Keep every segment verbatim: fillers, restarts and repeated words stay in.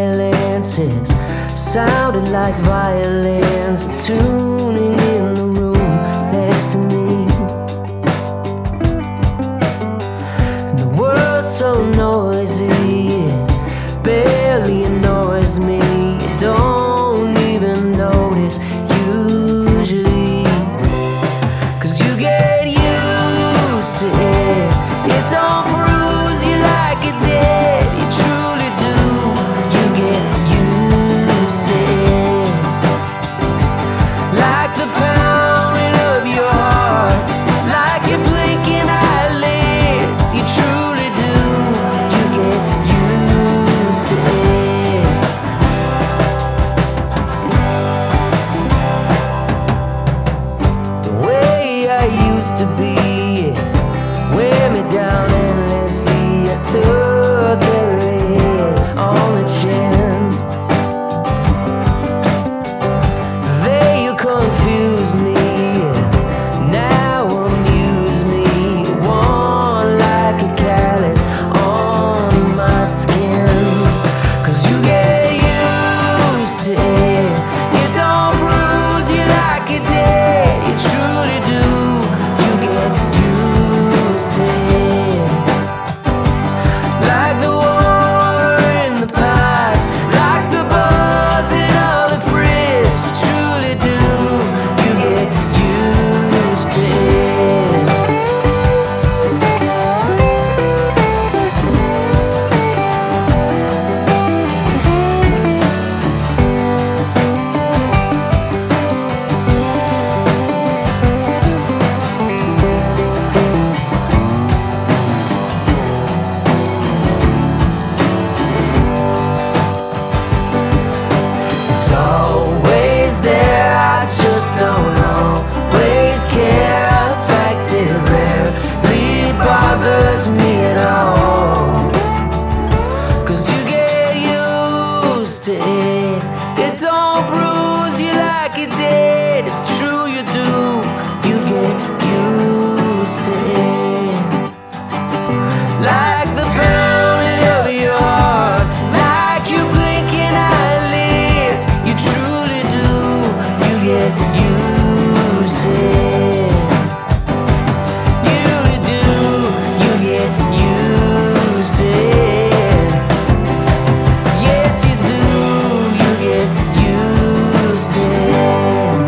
silences sounded like violins tuning in the room next to me. And the world's so noisy, it barely annoys me. You don't even notice usually, 'cause you get used to it. It don't bruise you like it did. You truly do. You get used to it, like the pounding of your heart, like your blinking eyelids. You truly do. You get used to it. The way I used to be, wear me down endlessly. I took their head on the chin. They you confuse me, now amuse me. One like a callus on my skin, 'cause you get used to it. It don't bruise you like it did. You truly do. You get used to it, like the water in the pipes, like the buzzing of the fridge. You truly do. You get used to it. It's always there, I just don't always care. In fact, it rarely bothers me at all, 'cause you get used to it. It don't bruise you like it did. It's true, you do. You get used to it, like the pounding of your heart, like you blinking eyelids. You truly do. You get used to it. You really do. You get used to it. Yes, you do. You get used to it.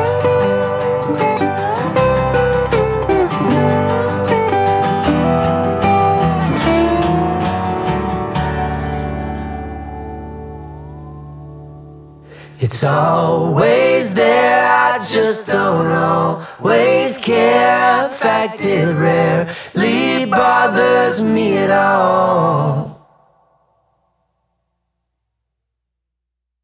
It's always there, I just don't always care. In fact, it rarely bothers me at all.